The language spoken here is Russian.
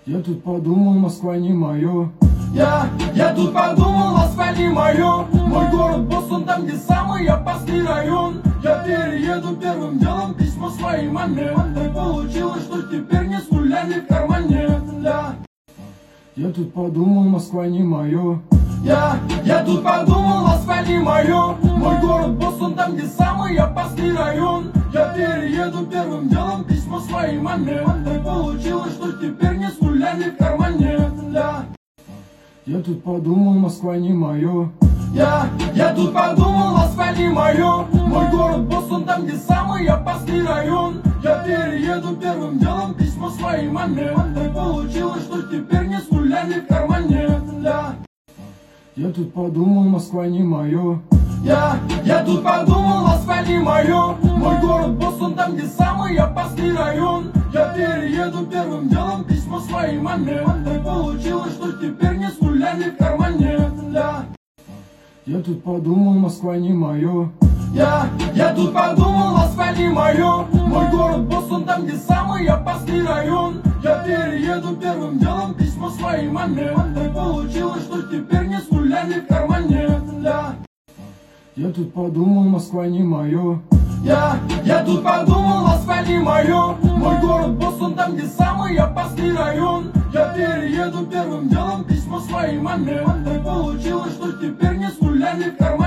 Я тут подумал, Москва не мое. Я тут подумал, Москва не мое. Мой город Бостон, там где самый опасный район. Я перееду первым делом, письмо своей маме. Так получилось, что теперь не с нулями в кармане. Я тут подумал, Москва не мое. Я тут подумал, Москва не мое. Мой город Бостон, там где самый опасный район. Я перееду первым делом, письмо своей маме. Так получилось, что теперь не с нулями в кармане. Я тут подумал, Москва не мое. Я тут подумал, Москва не мое. Мой город Бостон, там где самый опасный район. Я перееду первым делом, письмо своей маме. Так получилось, что теперь не с нулями в кармане. Я тут подумал, Москва не мое. Я тут подумал, Москва не мое. Мой город Бостон, там где самый опасный район. Я перееду первым делом, письмо своей маме. Так получилось, что теперь не с нулями в кармане. Я тут подумал, Москва не мое. Я тут подумал, Москва не мое. Мой город Бостон, там где самый опасный район. Я перееду первым делом, письмо своей маме. Так получилось, что теперь не с нулями в кармане. Я тут подумал, Москва не мое. Я тут подумал, Москва не мое. Мой город Бостон, там где самый опасный район. Я перееду первым делом, письмо своей маме. Так получилось, что теперь не с нулями в кармане.